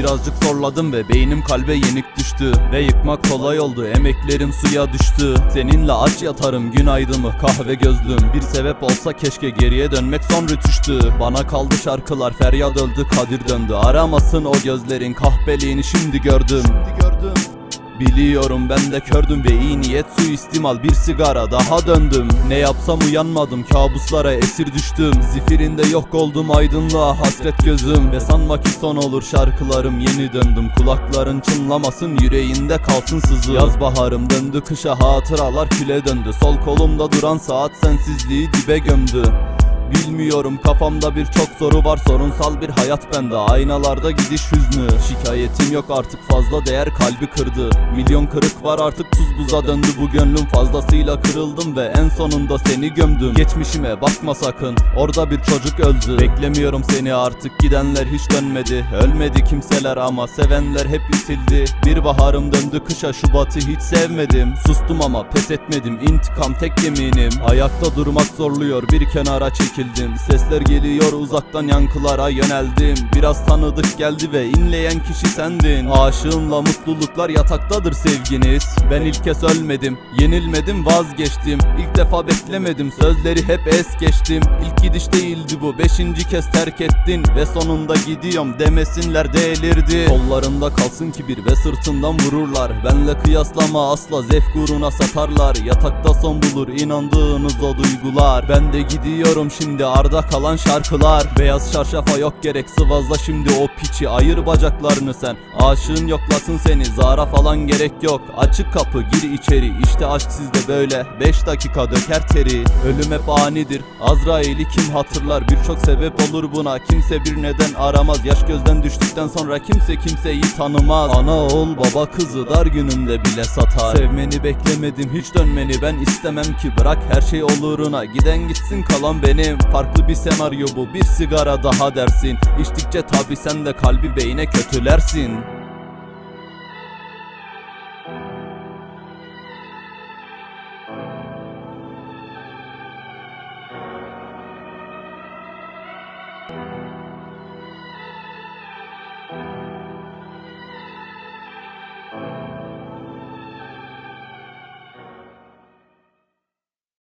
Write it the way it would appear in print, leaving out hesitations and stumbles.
birazcık zorladım ve beynim kalbe yenik düştü. Ve yıkmak kolay oldu, emeklerim suya düştü. Seninle aç yatarım gün aydımı kahve gözlüm. Bir sebep olsa keşke geriye dönmek son rütüştü. Bana kaldı şarkılar, feryat öldü, Kadir döndü. Aramasın o gözlerin kahpeliğini şimdi gördüm. Biliyorum ben de kördüm ve iyi niyet suistimal, bir sigara daha döndüm. Ne yapsam uyanmadım, kabuslara esir düştüm. Zifirinde yok oldum, aydınlığa hasret gözüm. Ve sanma ki son olur şarkılarım, yeni döndüm. Kulakların çınlamasın, yüreğinde kalsın sızı. Yaz baharım döndü kışa, hatıralar küle döndü. Sol kolumda duran saat sensizliği dibe gömdü. Bilmiyorum, kafamda birçok soru var, sorunsal bir hayat bende, aynalarda gidiş hüznü. Şikayetim yok artık, fazla değer kalbi kırdı. Milyon kırık var artık, tuz buza döndü bu gönlüm. Fazlasıyla kırıldım ve en sonunda seni gömdüm. Geçmişime bakma sakın, orada bir çocuk öldü. Beklemiyorum seni artık, gidenler hiç dönmedi. Ölmedi kimseler ama sevenler hep itildi. Bir baharım döndü kışa, Şubat'ı hiç sevmedim. Sustum ama pes etmedim, intikam tek yeminim. Ayakta durmak zorluyor, bir kenara çekildim. Sesler geliyor uzaktan, yankılara yöneldim. Biraz tanıdık geldi ve inleyen kişi sendin. Aşığınla mutluluklar yataktadır sevginiz. Ben ilk kez ölmedim, yenilmedim, vazgeçtim. İlk defa beklemedim, sözleri hep es geçtim. İlk gidiş değildi bu, 5. kez terk ettin. Ve sonunda gidiyorum demesinler delirdi. Kollarında kalsın kibir ve sırtından vururlar. Benle kıyaslama asla, zevk uğruna satarlar. Yatakta son bulur inandığınız o duygular. Ben de gidiyorum şimdi, arda kalan şarkılar. Beyaz çarşafa yok gerek, sıvazla şimdi o piçi. Ayır bacaklarını sen, aşığın yoklasın seni. Zara falan gerek yok, açık kapı gir içeri. İşte aşk sizde böyle, 5 dakika döker teri. Ölüm hep anidir, Azrail'i kim hatırlar? Birçok sebep olur buna, kimse bir neden aramaz. Yaş gözden düştükten sonra kimse kimseyi tanımaz. Ana oğul baba kızı dar gününde bile satar. Sevmeni beklemedim, hiç dönmeni ben istemem ki. Bırak her şey oluruna, giden gitsin kalan benim. Farklı bir senaryo bu, bir sigara daha dersin. İçtikçe tabi sen de kalbi beyne kötülersin.